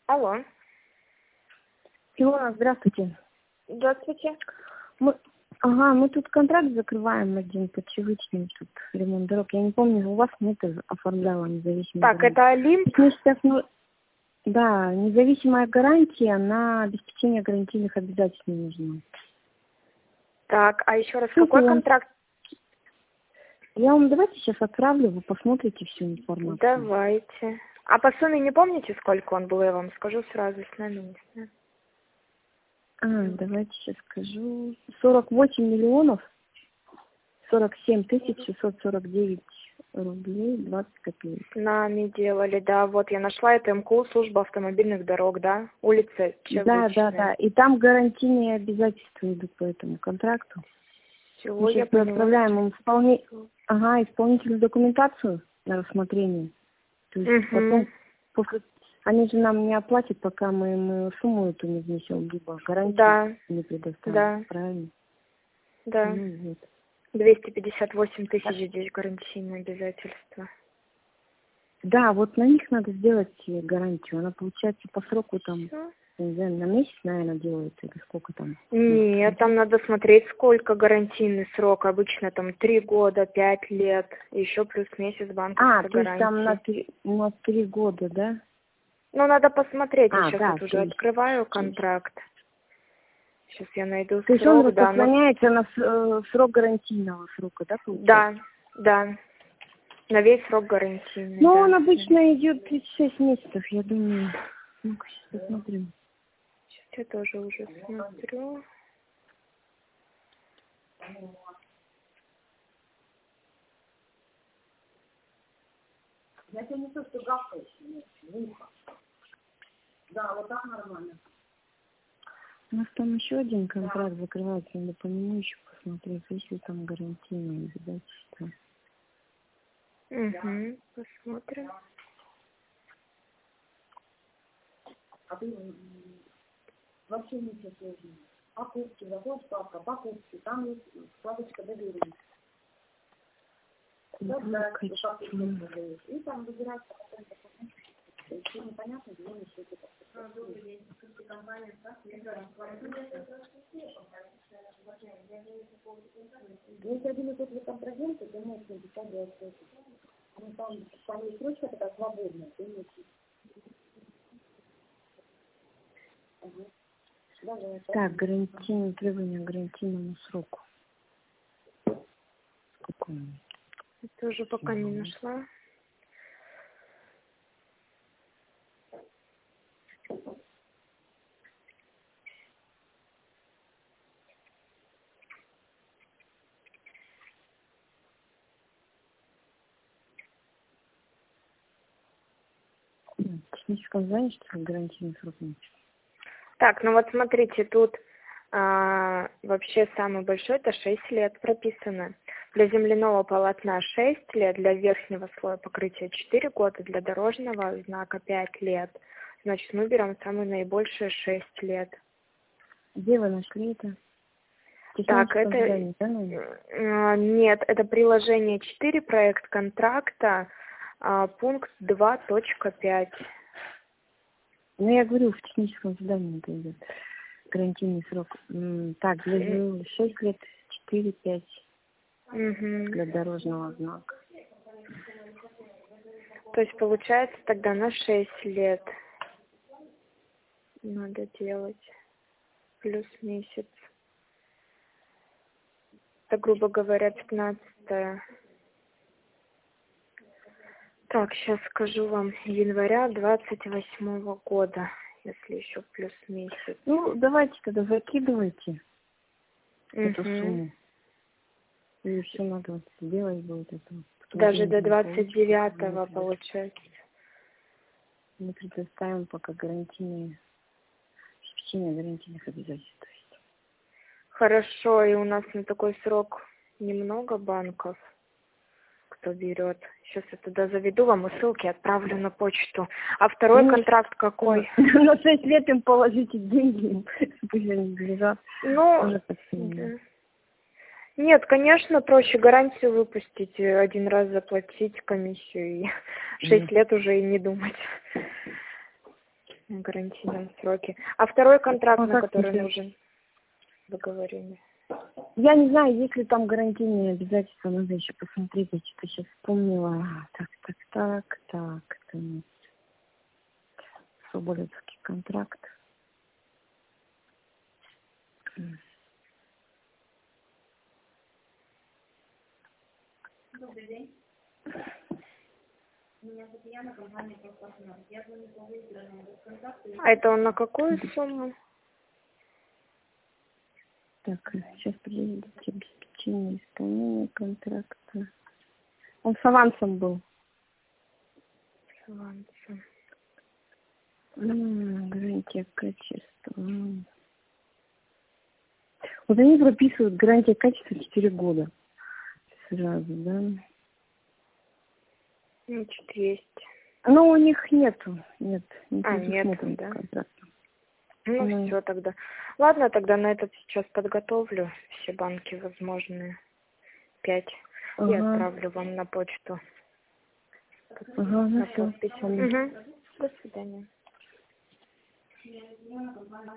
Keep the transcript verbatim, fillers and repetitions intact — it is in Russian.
Алло. Илона, здравствуйте. Здравствуйте. Мы, ага, мы тут контракт закрываем один под привычный тут ремонт дорог. Я не помню, у вас нет оформляла независимую Так, гарантию. это Олимп? Мы сейчас, ну, да, независимая гарантия на обеспечение гарантийных обязательств не нужна. Так, а еще раз, Ссылку какой я, контракт? я вам давайте сейчас отправлю, вы посмотрите всю информацию. Давайте. А по сумме не помните, сколько он был? Я вам скажу сразу с на месте. А, давайте сейчас скажу. сорок восемь миллионов сорок семь тысяч шестьсот сорок девять рублей двадцать копеек. Нами делали, да. Вот я нашла это МКУ, служба автомобильных дорог, да? Улица Чевычная. Да, да, да. И там гарантийные обязательства идут по этому контракту. Всего Мы я сейчас поняла. отправляем им исполни... ага, исполнительную документацию на рассмотрение. То есть Угу. потом, после... они же нам не оплатят, пока мы им сумму эту не внесем, либо гарантию Да. не предоставим. Да. Правильно? Да. Ну, вот. двести пятьдесят восемь тысяч здесь гарантийные обязательства. Да, вот на них надо сделать гарантию. Она получается по сроку там, Всё. не знаю, на месяц, наверное, делается, или сколько там. Нет, там надо смотреть, сколько гарантийный срок. Обычно там три года, пять лет, еще плюс месяц банковской А, то есть гарантии. там на три, на три года, да? Ну, надо посмотреть. Я А, сейчас да, вот уже то есть, открываю то есть, контракт. Сейчас я найду то есть он срок, да. Ну, распространяется на с- э, срок гарантийного срока, да, получается? да, да. На весь срок гарантийный, Ну, да. он обычно идет тридцать шесть месяцев, я думаю. Ну-ка, сейчас посмотрим. Сейчас я тоже уже смотрю. Я тебе не то, что гавкаешь, в ухо. Да, вот так нормально. У нас там еще один контракт закрывается, надо по нему еще посмотреть, есть ли там гарантийные обязательства. Угу, посмотрим. А ты вообще ничего сложного. Покупки, заходишь, папка, покупки, там есть вкладочка доверия. Да, да, и там выбирать процент. Все непонятно, где мы все это. Если один и тот же контрагент, то ты можешь написать двадцать пять. Ну, там, там есть срочка такая свободная, ты не учишь. Ага. Давай, так, гарантийное требование к гарантийному сроку. Какой он? Я тоже пока не нашла. Техническое задание, что ли, гарантийный срок нет? Так, ну вот смотрите, тут а, вообще самый большой это шесть лет прописано. Для земляного полотна шесть лет, для верхнего слоя покрытия четыре года, для дорожного знака пять лет. Значит, мы берем самый наибольший шесть лет. Где вы нашли это? Так, это... Задание, да, наверное? а, нет, это приложение четыре, проект контракта, а, пункт два точка пять. Ну, я говорю, в техническом задании это идет. Гарантийный срок. М, Так, для шесть лет, четыре пять Угу. для дорожного знака. То есть получается тогда на шесть лет надо делать плюс месяц. Это, грубо говоря, пятнадцатое. Так, сейчас скажу вам, января двадцать восьмого года, если еще плюс месяц. Ну, давайте тогда закидывайте эту Угу. сумму. И еще надо вот сделать будет это. Даже до двадцать девятого получается. Мы предоставим пока гарантийные, обеспечение гарантийных обязательств. То есть. Хорошо, и у нас на такой срок немного банков, кто берет. Сейчас я туда заведу вам и ссылки отправлю на почту. А второй Ну, контракт какой? На шесть лет им положите деньги, пусть они лежат. Ну, да. Нет, конечно, проще гарантию выпустить, один раз заплатить комиссию и шесть лет уже и не думать. на гарантийном сроке. А второй контракт, А на как который тебе? нужен, вы говорили? Я не знаю, есть ли там гарантийные обязательства, надо еще посмотреть, я что-то сейчас вспомнила. Так, так, так, так, это у нас Соболевский контракт. Добрый день. Меня Татьяна, компания «Профпартнер». Я звоню по выигранному контакту. А это он на какую сумму? Так, сейчас приедет обеспечение исполнения контракта. Он с авансом был. С авансом. М, Гарантия качества. Вот они прописывают гарантия качества четыре года. Сразу, да? Значит, есть. Но у них нету. Нет, не А, нет, предусмотрено да? контрактом. Ну, Ну. все тогда. Ладно, тогда на этот сейчас подготовлю все банки возможные. Пять. И Ага, отправлю вам на почту. ага, ну На все. подпись. Угу. До свидания.